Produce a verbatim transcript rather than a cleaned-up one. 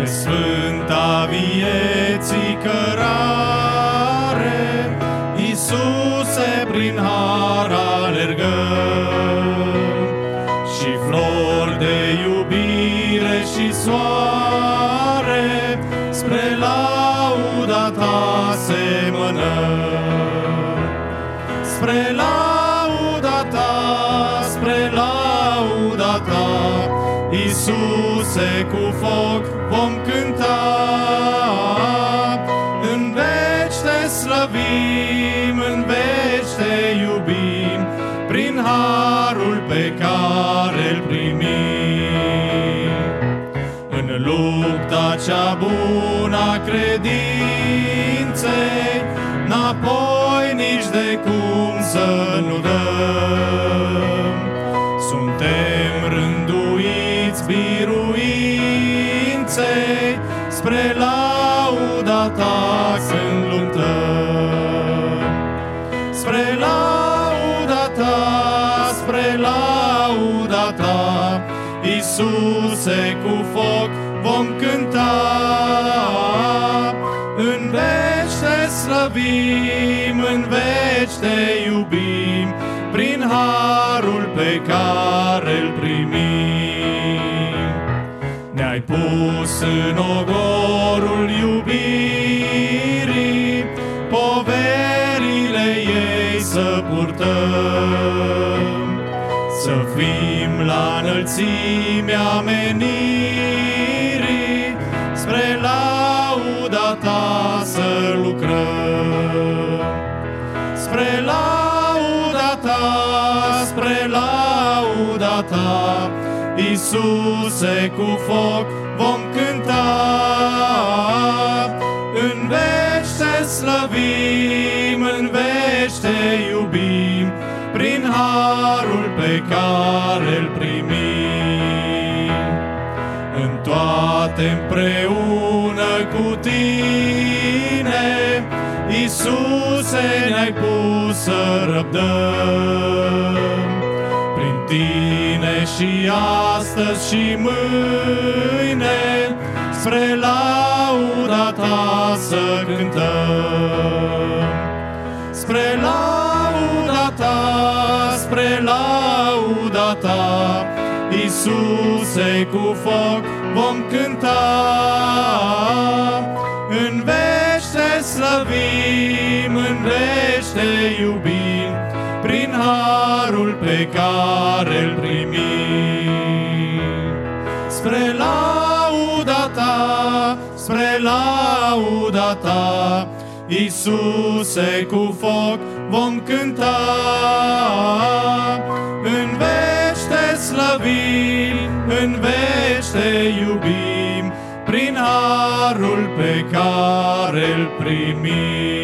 Spre sfânta vieții cărare, Iisuse, prin har alergăm, și flori de iubire și soare spre lauda ta semănăm. Spre lauda ta, spre lauda ta, Iisuse, cu foc vom cânta. În veci te slăvim, în veci te iubim, prin harul pe care-l primim. În lupta cea bună a credinței, n-apoi nici de cum să nu dăm. Suntem rânduiți biruinței, spre lauda ta când luptăm. Spre lauda ta, spre lauda ta, Iisuse, cu foc vom cânta. În veci te slăvim, în veci te iubim, prin harul pe care-l primim. Ne-ai pus în ogorul iubirii, poverile ei să purtăm, să fim la înălțimea menirii, spre lauda ta să lucrăm. Spre lauda ta, spre lauda ta, Iisuse, cu foc vom cânta. În veci te slăvim, în veci te iubim, prin harul pe care-l primim. În toate împreună cu tine, Iisuse, ne-ai pus să răbdăm. Prin tine și astăzi și mâine, spre lauda ta să cântăm. Spre lauda ta, spre lauda ta, Iisuse, cu foc vom cânta. În veci te slăvim, în veci te iubim, prin harul pe care-l primim. Spre lauda ta, spre lauda ta, Iisuse, cu foc vom cânta. În veci te slăvim, în veci te iubim, prin harul pe care-l primim.